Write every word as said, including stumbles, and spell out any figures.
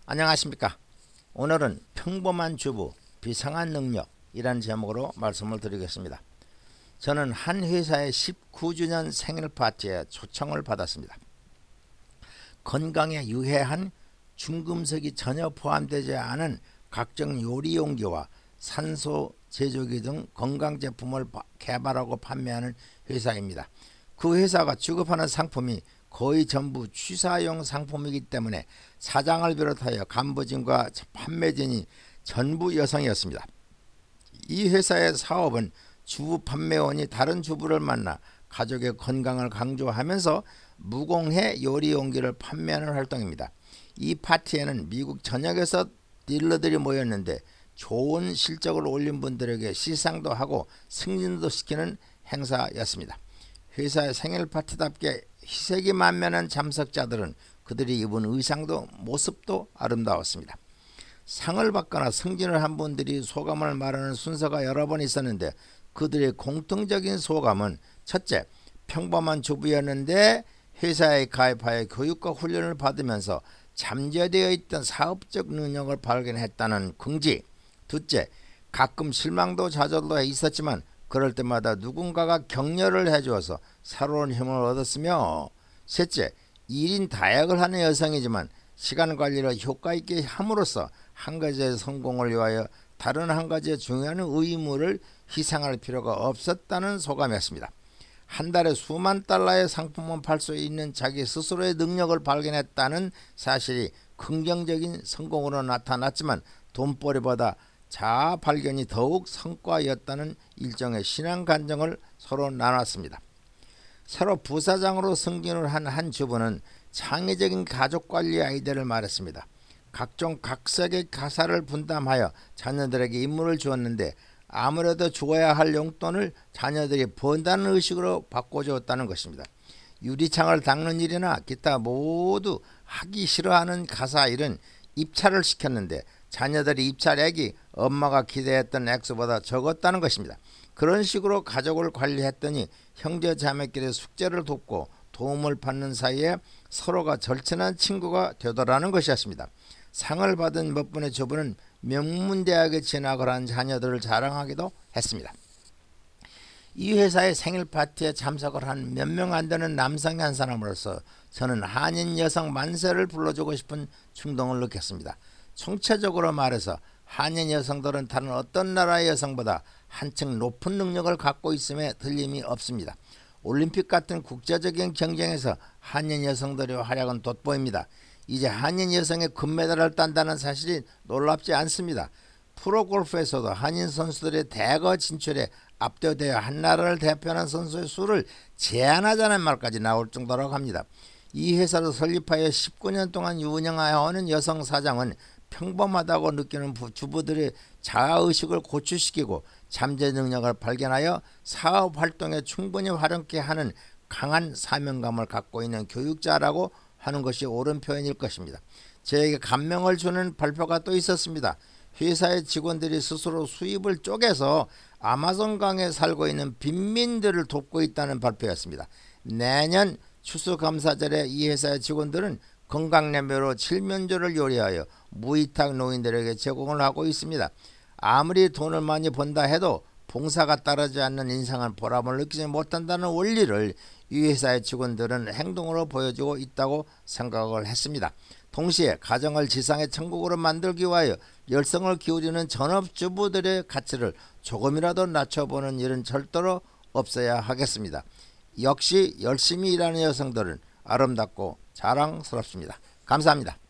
안녕하십니까. 오늘은 평범한 주부 비상한 능력이라는 제목으로 말씀을 드리겠습니다. 저는 한 회사의 십구 주년 생일 파티에 초청을 받았습니다. 건강에 유해한 중금속이 전혀 포함되지 않은 각종 요리 용기와 산소 제조기 등 건강 제품을 개발하고 판매하는 회사입니다. 그 회사가 취급하는 상품이 거의 전부 취사용 상품이기 때문에 사장을 비롯하여 간부진과 판매진이 전부 여성이었습니다. 이 회사의 사업은 주부 판매원이 다른 주부를 만나 가족의 건강을 강조하면서 무공해 요리 용기를 판매하는 활동입니다. 이 파티에는 미국 전역에서 딜러들이 모였는데 좋은 실적을 올린 분들에게 시상도 하고 승진도 시키는 행사였습니다. 회사의 생일 파티답게 희색이 만면한 참석자들은 그들이 입은 의상도 모습도 아름다웠습니다. 상을 받거나 승진을 한 분들이 소감을 말하는 순서가 여러 번 있었는데 그들의 공통적인 소감은 첫째, 평범한 주부였는데 회사에 가입하여 교육과 훈련을 받으면서 잠재되어 있던 사업적 능력을 발견했다는 긍지. 둘째, 가끔 실망도 좌절도 있었지만 그럴 때마다 누군가가 격려를 해주어서 새로운 힘을 얻었으며, 셋째, 일 인 다약을 하는 여성이지만 시간 관리를 효과 있게 함으로써 한 가지의 성공을 위하여 다른 한 가지의 중요한 의무를 희생할 필요가 없었다는 소감이었습니다. 한 달에 수만 달러의 상품을 팔 수 있는 자기 스스로의 능력을 발견했다는 사실이 긍정적인 성공으로 나타났지만 돈벌이보다 자아 발견이 더욱 성과였다는 일종의 신앙 간증을 서로 나눴습니다. 새로 부사장으로 승진을 한 한 주부는 창의적인 가족관리 아이디어를 말했습니다. 각종 각색의 가사를 분담하여 자녀들에게 임무를 주었는데 아무래도 주어야 할 용돈을 자녀들이 번다는 의식으로 바꿔주었다는 것입니다. 유리창을 닦는 일이나 기타 모두 하기 싫어하는 가사 일은 입찰을 시켰는데 자녀들이 입찰액이 엄마가 기대했던 액수보다 적었다는 것입니다. 그런 식으로 가족을 관리했더니 형제 자매끼리 숙제를 돕고 도움을 받는 사이에 서로가 절친한 친구가 되더라는 것이었습니다. 상을 받은 몇 분의 주부는 명문대학에 진학을 한 자녀들을 자랑하기도 했습니다. 이 회사의 생일 파티에 참석을 한 몇 명 안 되는 남성의 한 사람으로서 저는 한인 여성 만세를 불러주고 싶은 충동을 느꼈습니다. 총체적으로 말해서 한인 여성들은 다른 어떤 나라의 여성보다 한층 높은 능력을 갖고 있음에 틀림이 없습니다. 올림픽 같은 국제적인 경쟁에서 한인 여성들의 활약은 돋보입니다. 이제 한인 여성의 금메달을 딴다는 사실이 놀랍지 않습니다. 프로골프에서도 한인 선수들의 대거 진출에 압도되어 한 나라를 대표하는 선수의 수를 제한하자는 말까지 나올 정도라고 합니다. 이 회사를 설립하여 십구 년 동안 운영하여 오는 여성 사장은 평범하다고 느끼는 주부들의 자아의식을 고취시키고 잠재 능력을 발견하여 사업 활동에 충분히 활용케 하는 강한 사명감을 갖고 있는 교육자라고 하는 것이 옳은 표현일 것입니다. 저에게 감명을 주는 발표가 또 있었습니다. 회사의 직원들이 스스로 수입을 쪼개서 아마존강에 살고 있는 빈민들을 돕고 있다는 발표였습니다. 내년 추수감사절에 이 회사의 직원들은 건강냄비로 칠면조를 요리하여 무위탁 노인들에게 제공을 하고 있습니다. 아무리 돈을 많이 번다 해도 봉사가 따르지 않는 인상은 보람을 느끼지 못한다는 원리를 이 회사의 직원들은 행동으로 보여주고 있다고 생각을 했습니다. 동시에 가정을 지상의 천국으로 만들기 위하여 열성을 기울이는 전업주부들의 가치를 조금이라도 낮춰보는 일은 절대로 없어야 하겠습니다. 역시 열심히 일하는 여성들은 아름답고 자랑스럽습니다. 감사합니다.